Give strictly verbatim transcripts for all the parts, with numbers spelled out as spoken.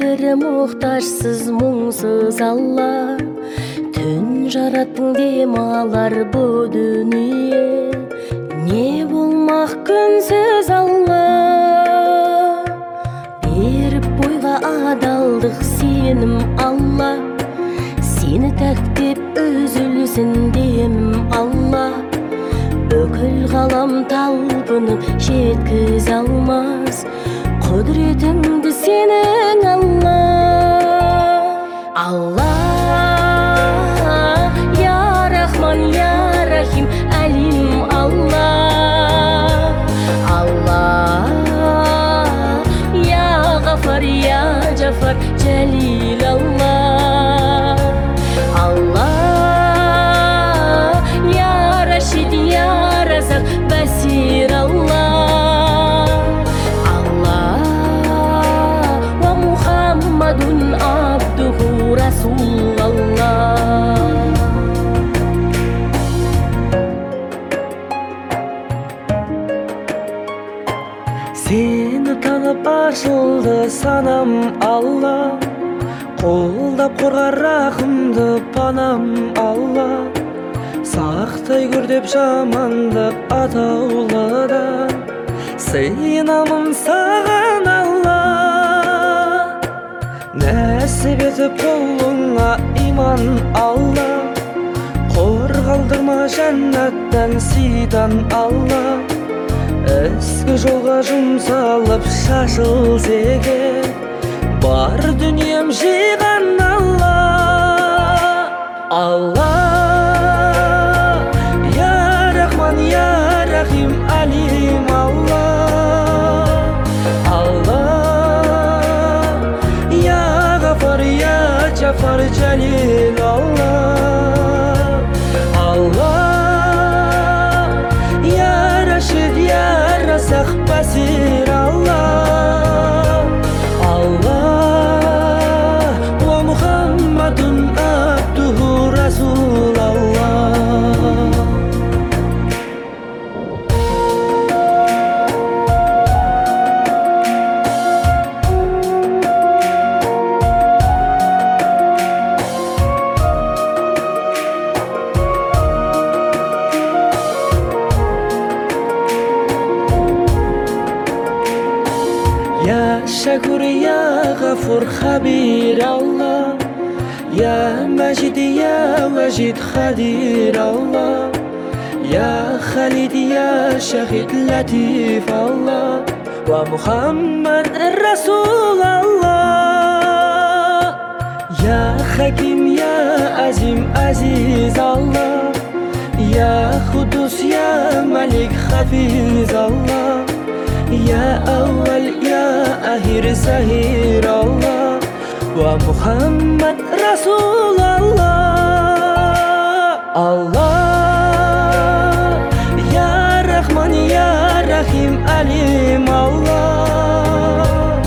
бері мұқтажсыз мұңсыз Алла, түн жараттың дем алар бұ дүние, не болмақ күнсіз Алла. Беріп бойға адалдық сенім Алла, сені тәктеп үзілсін демім Алла. Бүкіл ғалам талпынып жеткіз алмас құдіретіңді сенің Алла. Алла, я Рахман, я Рахим, Алим Алла. Алла, я Ғафар, я Джафар, Джалил Алла. Алла, я Рашид, я Разак, Басир Алла. Абдуху Расул Алла. Сені танып ашылды санам Алла, қолдап қорғар рахымды панам Алла. Сақтай көр деп жамандық атаулыдан, сыйынамын саған Алла. Нәсіп етіп қолыңа иман Алла, қорғалдырма жәннаттан сидан Алла. Ізгі жолға жұмсалып шашыл зеге, бар дүнием жиған Алла. Алла, я Рахман, я Рахим, Алим Алла. Алла, я Ғафар, я Джафар, Джалил Алла. Алла, я Рашид, я Разак, Басир Алла. Алла, ва Мухаммадун абдуху Расул Алла. Ya Şakur, ya Gafur, Khabir Allah. Ya Majid, ya Wajid, Khadir Allah. Ya Khalid, ya Shahid, Latif Allah. Wa Muhammad Rasul Allah. Ya Hakim, ya Azim, Aziz Allah. Ya Qudus, ya Malik, Hafiz Allah. Ya Awwal, ya Akhir, Zahir Allah. Wa Muhammad Rasul Allah. Allah, ya Rahman, ya Rahim, Alim Allah.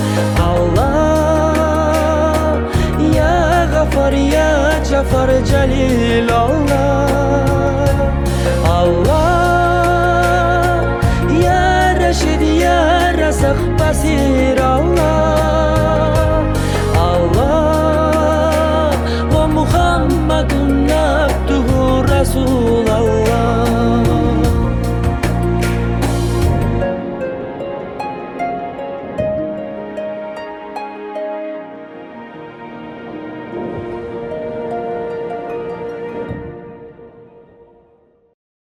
Allah, ya Ghafar, ya Jafar, Jalil Allah.